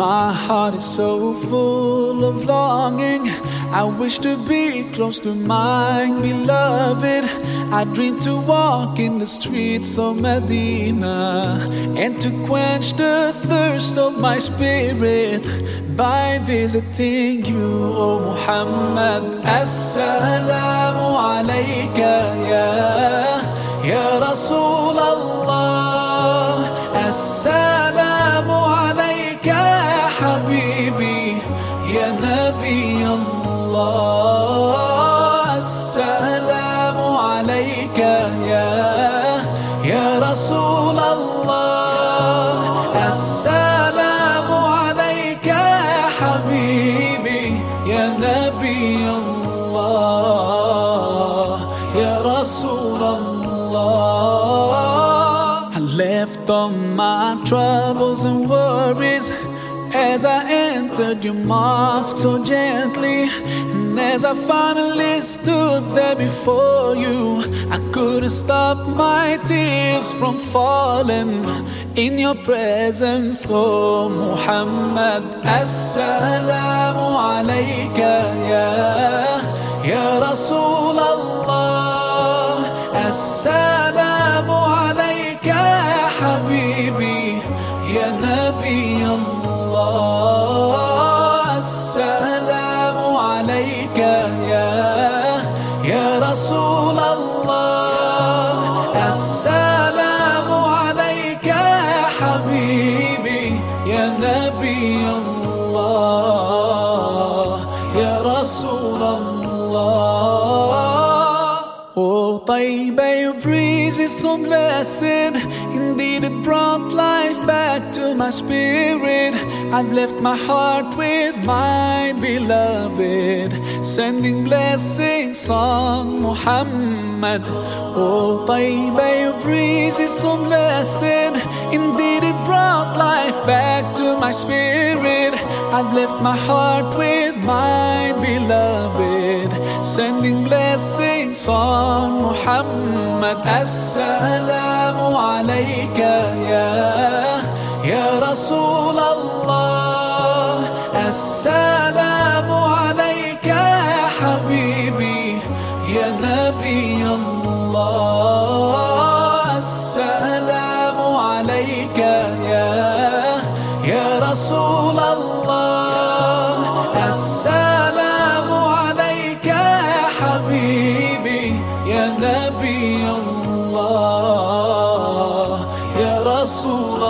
My heart is so full of longing. I wish to be close to my beloved. I dream to walk in the streets of Medina and to quench the thirst of my spirit by visiting you, O Muhammad. Assalamu alayka ya Rasul Allah. Assalamu alayka ya Habibi ya Nabi Allah. Assalamu alayka ya Rasul Allah. Assalamu alayka ya Habibi ya Nabi Allah, ya Rasul Allah. I left all my troubles and worries as I entered your mosque so gently. And as I finally stood there before you, I couldn't stop my tears from falling in your presence, oh Muhammad. Assalamu alayka ya Rasul Allah. Assalamu alayka ya Habibi ya Nabi Allah. Assalamu alayka ya Rasul Allah. Assalamu alayka ya Habibi ya Nabi Allah, ya Rasul Allah. Oh Taiba, your breeze is so blessed. Indeed it brought life back to my spirit. I've left my heart with my beloved, sending blessings on Muhammad. Oh Taiba, your breeze is so blessed. Indeed it brought life back to my spirit. I've left my heart with my beloved, sending blessings on Muhammad. Assalamu alayka ya Rasul Allah. Assalamu alayka ya Habibi ya Nabi Allah. Assalamu alayka ya Rasul Allah. Assalamu alayka ya Habibi ya Nabi Allah, ya Rasul